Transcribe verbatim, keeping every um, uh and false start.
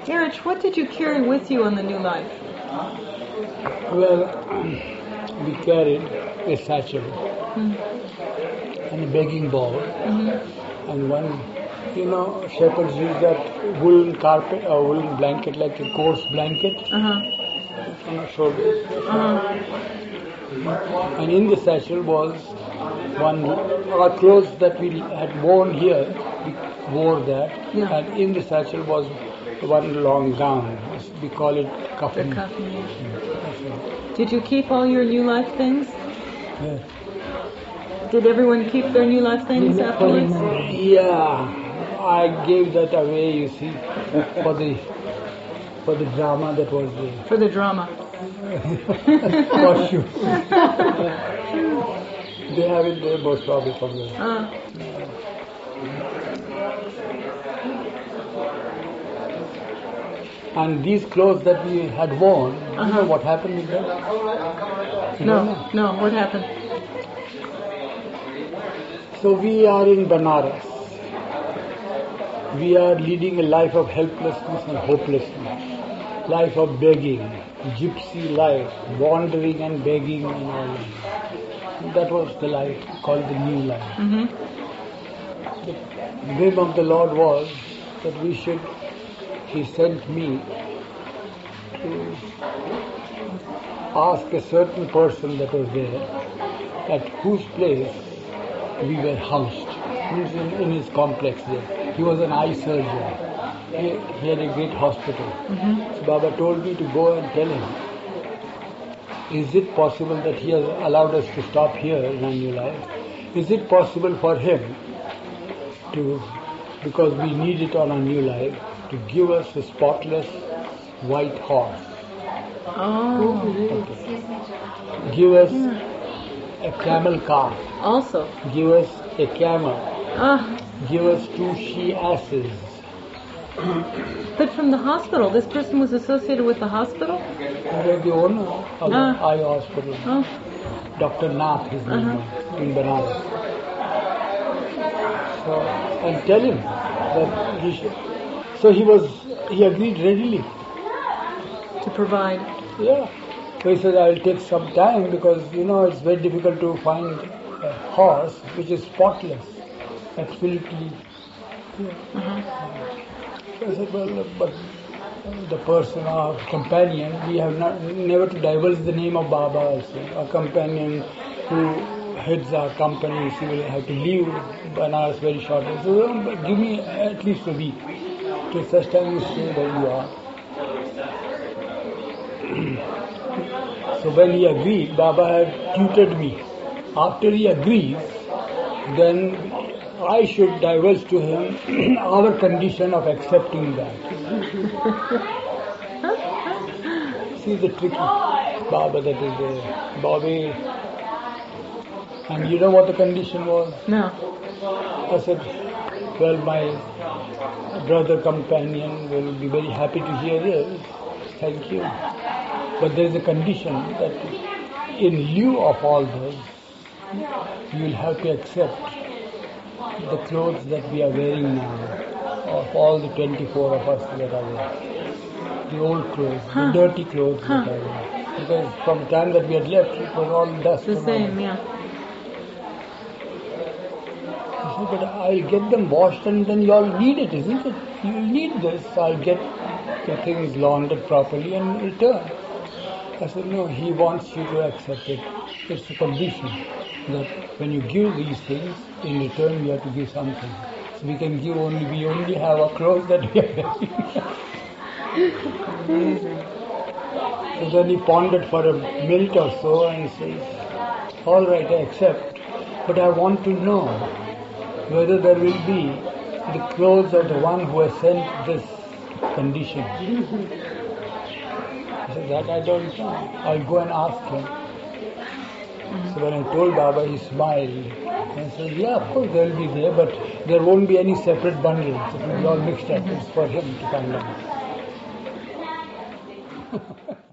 Erich, what did you carry with you on the New Life? Well, we carried a satchel Hmm. and a begging bowl Mm-hmm. and one, you know, shepherds use that woolen carpet or woolen blanket, like a coarse blanket Uh-huh. on the shoulders. Uh-huh. And in the satchel was one, our clothes that we had worn here, we wore that, Yeah. and in the satchel was one long gown. We call it The coffin. coffin, yeah. That's it. Did you keep all your New Life things? Yes. Did everyone keep their New Life things afterwards? Yeah, I gave that away, you see, for the for the drama that was there. For the drama. For sure. They have it there most probably somewhere. Uh, And these clothes that we had worn, you Uh-huh. know what happened with them? You no, don't know? no, what happened? So we are in Banaras. We are leading a life of helplessness and hopelessness, life of begging, gypsy life, wandering and begging and all that. That was the life called the new life. Mm-hmm. The whim of the Lord was that we should, He sent me to ask a certain person that was there at whose place we were housed. Means in, in his complex there. He was an eye surgeon. He, he had a great hospital. Mm-hmm. So Baba told me to go and tell him, is it possible that he has allowed us to stop here in our new life? Is it possible for him to, because we need it on our new life, to give us a spotless white horse? Oh. Okay. Give us a camel car. Also. Give us a camel. Ah. Give us two she-asses. But from the hospital, this person was associated with the hospital? He was the owner of the Ah. eye hospital. Oh. Doctor Nath, his name Uh-huh. was, in Banaras. So, and tell him that he should. So he was, he agreed readily. To provide. Yeah. So he said, I'll take some time because, you know, it's very difficult to find a horse which is spotless. Absolutely. Yeah. Uh-huh. So I said, well, but the person, our companion, we have not, never to divulge the name of Baba also. Our companion who heads our company, she will have to leave Banaras very shortly. So um, but give me at least a week. Till such time you stay where you are. So when he agreed, Baba had tutored me. After he agrees, then I should divulge to him our condition of accepting that. See the tricky Baba that is there. Bobby. And you know what the condition was? No. I said, well, my brother companion will be very happy to hear this. Thank you. But there is a condition that in lieu of all this, you will have to accept the clothes that we are wearing now, of all the twenty-four of us that are there. The old clothes, Huh. the dirty clothes Huh. that are there. Because from the time that we had left, it was all dust. The and same, all. yeah. I said, but I'll get them washed and then you all need it, isn't it? You'll need this. I'll get the things laundered properly and return. I said, no, he wants you to accept it. It's a condition that when you give these things, in return you have to give something. So we can give only, we only have our clothes that we are wearing. So then he pondered for a minute or so and says, all right, I accept, but I want to know whether there will be the clothes of the one who has sent this condition. I said, that I don't know. I'll go and ask him. Mm-hmm. So when I told Baba, he smiled and said, yeah, of course they'll be there, but there won't be any separate bundles. It will be all mixed up. It's for him to find out.